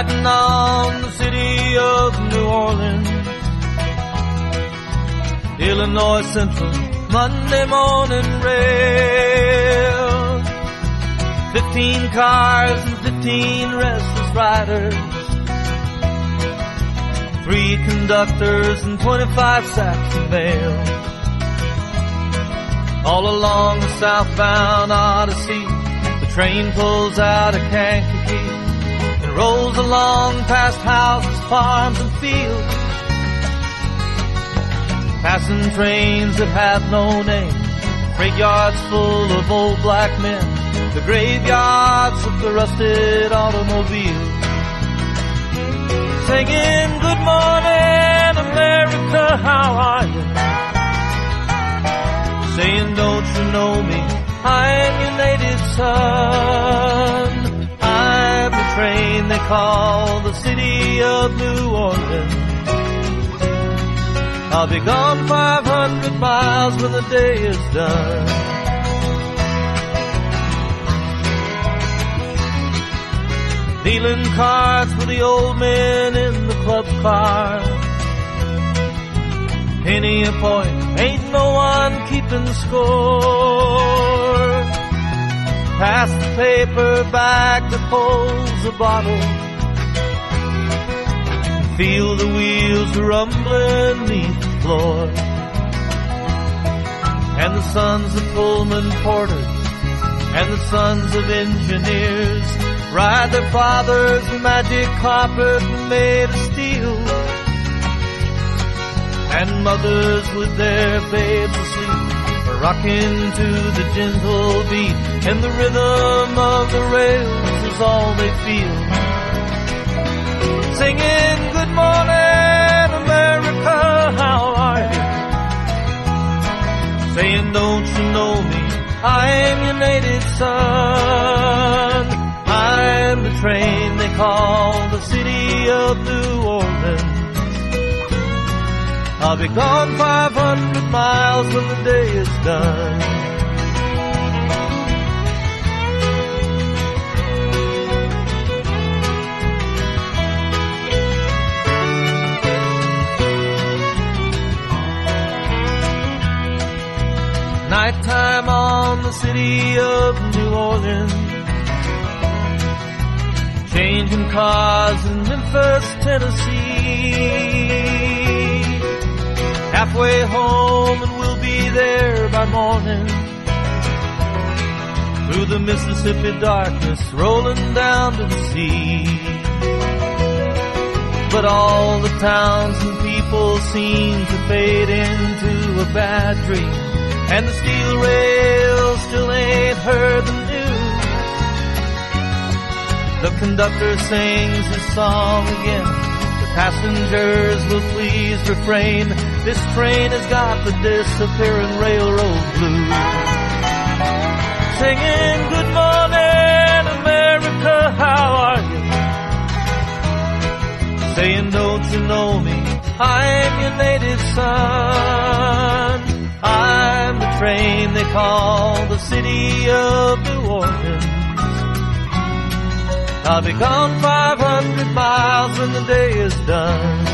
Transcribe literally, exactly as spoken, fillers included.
riding on the city of New Orleans. Illinois Central, Monday morning rail. Fifteen cars and fifteen restless riders. Three conductors and twenty-five sacks of mail. All along the southbound Odyssey, the train pulls out of Kankakee and rolls along past houses, farms, and fields. Passing trains that have no name, freight yards full of old black men, the graveyards of the rusted automobiles. Singing, good morning, America, how are you? Saying, don't you know me, I'm your native son. I'm the train they call the city of New Orleans. I'll be gone five hundred miles when the day is done. Dealing cards with the old men in the club car. Penny a point, ain't no one keeping score. Pass the paper bag that holds a bottle. Feel the wheels rumbling beneath the floor. And the sons of Pullman porters and the sons of engineers ride their father's magic carpet made of steel. And mothers with their babes asleep are rocking to the gentle beat, and the rhythm of the rails is all they feel. Singing, good morning, America, how are you? Saying, don't you know me, I'm your native son. I'm the train they call the city of New Orleans. I'll be gone five hundred miles when the day is done. Nighttime on the city of New Orleans. Changing cars in Memphis, Tennessee. Halfway home and we'll be there by morning. Through the Mississippi darkness, rolling down to the sea. But all the towns and people seem to fade into a bad dream, and the steel rails still ain't heard the news. The conductor sings his song again. The passengers will please refrain. This train has got the disappearing railroad blues. Singing, good morning, America, how are you? Saying, don't you know me, I'm your native son. I'm the train they call the city of New Orleans. I'll be gone five hundred miles when the day is done.